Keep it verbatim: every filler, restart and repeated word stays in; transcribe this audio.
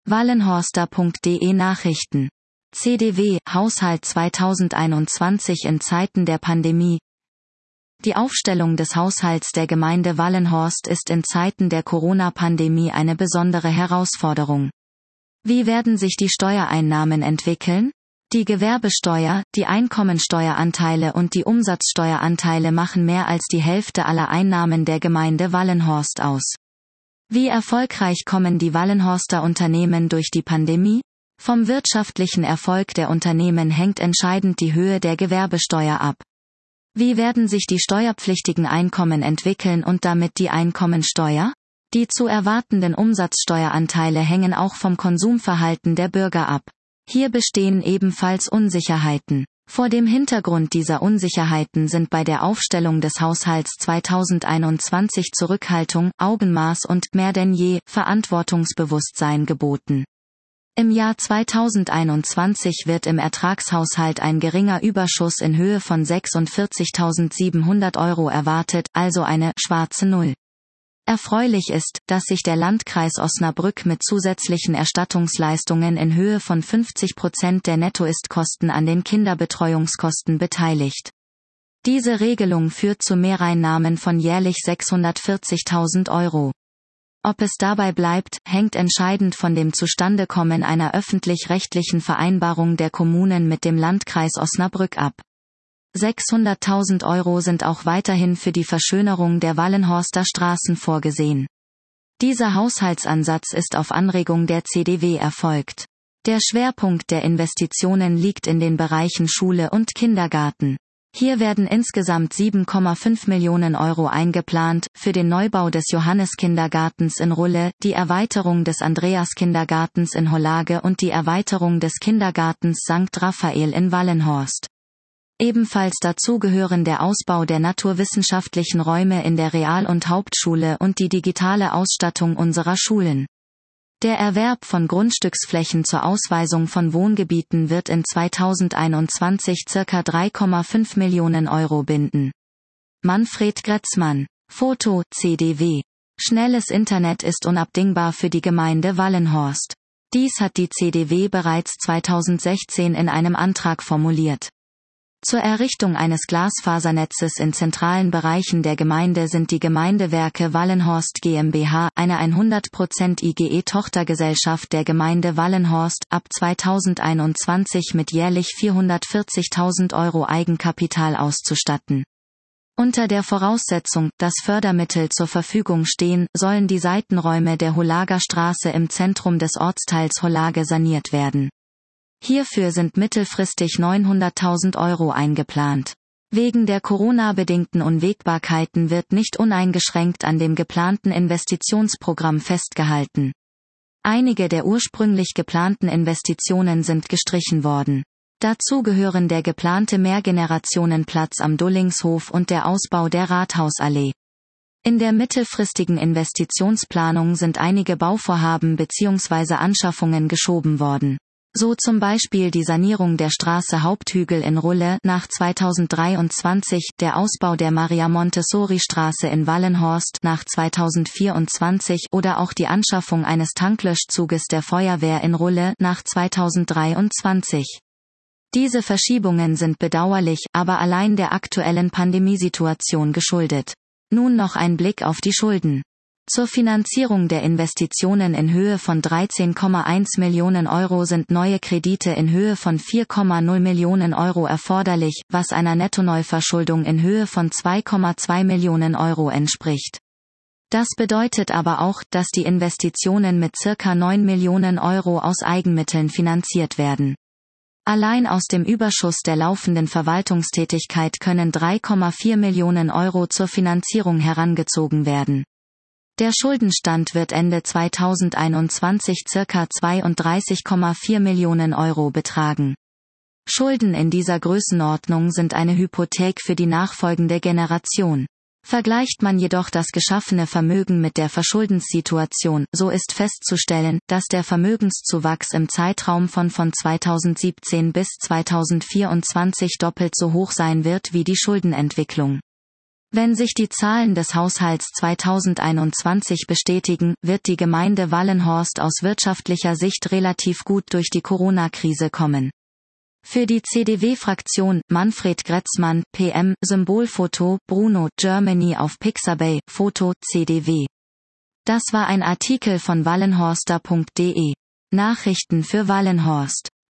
wallenhorster punkt de Nachrichten. C D W, Haushalt zweitausendeinundzwanzig in Zeiten der Pandemie. Die Aufstellung des Haushalts der Gemeinde Wallenhorst ist in Zeiten der Corona-Pandemie eine besondere Herausforderung. Wie werden sich die Steuereinnahmen entwickeln? Die Gewerbesteuer, die Einkommensteueranteile und die Umsatzsteueranteile machen mehr als die Hälfte aller Einnahmen der Gemeinde Wallenhorst aus. Wie erfolgreich kommen die Wallenhorster Unternehmen durch die Pandemie? Vom wirtschaftlichen Erfolg der Unternehmen hängt entscheidend die Höhe der Gewerbesteuer ab. Wie werden sich die steuerpflichtigen Einkommen entwickeln und damit die Einkommensteuer? Die zu erwartenden Umsatzsteueranteile hängen auch vom Konsumverhalten der Bürger ab. Hier bestehen ebenfalls Unsicherheiten. Vor dem Hintergrund dieser Unsicherheiten sind bei der Aufstellung des Haushalts zweitausendeinundzwanzig Zurückhaltung, Augenmaß und, mehr denn je, Verantwortungsbewusstsein geboten. Im Jahr zweitausendeinundzwanzig wird im Ertragshaushalt ein geringer Überschuss in Höhe von sechsundvierzigtausendsiebenhundert Euro erwartet, also eine schwarze Null. Erfreulich ist, dass sich der Landkreis Osnabrück mit zusätzlichen Erstattungsleistungen in Höhe von fünfzig Prozent der Nettoistkosten an den Kinderbetreuungskosten beteiligt. Diese Regelung führt zu Mehreinnahmen von jährlich sechshundertvierzigtausend Euro. Ob es dabei bleibt, hängt entscheidend von dem Zustandekommen einer öffentlich-rechtlichen Vereinbarung der Kommunen mit dem Landkreis Osnabrück ab. sechshunderttausend Euro sind auch weiterhin für die Verschönerung der Wallenhorster Straßen vorgesehen. Dieser Haushaltsansatz ist auf Anregung der C D W erfolgt. Der Schwerpunkt der Investitionen liegt in den Bereichen Schule und Kindergarten. Hier werden insgesamt sieben Komma fünf Millionen Euro eingeplant, für den Neubau des Johanneskindergartens in Rulle, die Erweiterung des Andreaskindergartens in Hollage und die Erweiterung des Kindergartens Sankt Raphael in Wallenhorst. Ebenfalls dazu gehören der Ausbau der naturwissenschaftlichen Räume in der Real- und Hauptschule und die digitale Ausstattung unserer Schulen. Der Erwerb von Grundstücksflächen zur Ausweisung von Wohngebieten wird in zweitausendeinundzwanzig ca. drei Komma fünf Millionen Euro binden. Manfred Gretzmann. Foto, C D W. Schnelles Internet ist unabdingbar für die Gemeinde Wallenhorst. Dies hat die C D W bereits zweitausendsechzehn in einem Antrag formuliert. Zur Errichtung eines Glasfasernetzes in zentralen Bereichen der Gemeinde sind die Gemeindewerke Wallenhorst GmbH, eine hundert Prozent I G E-Tochtergesellschaft der Gemeinde Wallenhorst, ab zweitausendeinundzwanzig mit jährlich vierhundertvierzigtausend Euro Eigenkapital auszustatten. Unter der Voraussetzung, dass Fördermittel zur Verfügung stehen, sollen die Seitenräume der Hollager Straße im Zentrum des Ortsteils Hollage saniert werden. Hierfür sind mittelfristig neunhunderttausend Euro eingeplant. Wegen der Corona-bedingten Unwägbarkeiten wird nicht uneingeschränkt an dem geplanten Investitionsprogramm festgehalten. Einige der ursprünglich geplanten Investitionen sind gestrichen worden. Dazu gehören der geplante Mehrgenerationenplatz am Dullingshof und der Ausbau der Rathausallee. In der mittelfristigen Investitionsplanung sind einige Bauvorhaben bzw. Anschaffungen geschoben worden. So zum Beispiel die Sanierung der Straße Haupthügel in Rulle nach zweitausenddreiundzwanzig, der Ausbau der Maria-Montessori-Straße in Wallenhorst nach zweitausendvierundzwanzig oder auch die Anschaffung eines Tanklöschzuges der Feuerwehr in Rulle nach zweitausenddreiundzwanzig. Diese Verschiebungen sind bedauerlich, aber allein der aktuellen Pandemiesituation geschuldet. Nun noch ein Blick auf die Schulden. Zur Finanzierung der Investitionen in Höhe von dreizehn Komma eins Millionen Euro sind neue Kredite in Höhe von vier Komma null Millionen Euro erforderlich, was einer Nettoneuverschuldung in Höhe von zwei Komma zwei Millionen Euro entspricht. Das bedeutet aber auch, dass die Investitionen mit circa neun Millionen Euro aus Eigenmitteln finanziert werden. Allein aus dem Überschuss der laufenden Verwaltungstätigkeit können drei Komma vier Millionen Euro zur Finanzierung herangezogen werden. Der Schuldenstand wird Ende zweitausendeinundzwanzig circa zweiunddreißig Komma vier Millionen Euro betragen. Schulden in dieser Größenordnung sind eine Hypothek für die nachfolgende Generation. Vergleicht man jedoch das geschaffene Vermögen mit der Verschuldenssituation, so ist festzustellen, dass der Vermögenszuwachs im Zeitraum von von zweitausendsiebzehn bis zweitausendvierundzwanzig doppelt so hoch sein wird wie die Schuldenentwicklung. Wenn sich die Zahlen des Haushalts zweitausendeinundzwanzig bestätigen, wird die Gemeinde Wallenhorst aus wirtschaftlicher Sicht relativ gut durch die Corona-Krise kommen. Für die C D W-Fraktion, Manfred Gretzmann, P M, Symbolfoto, Bruno, Germany auf Pixabay, Foto, C D W. Das war ein Artikel von wallenhorster punkt de. Nachrichten für Wallenhorst.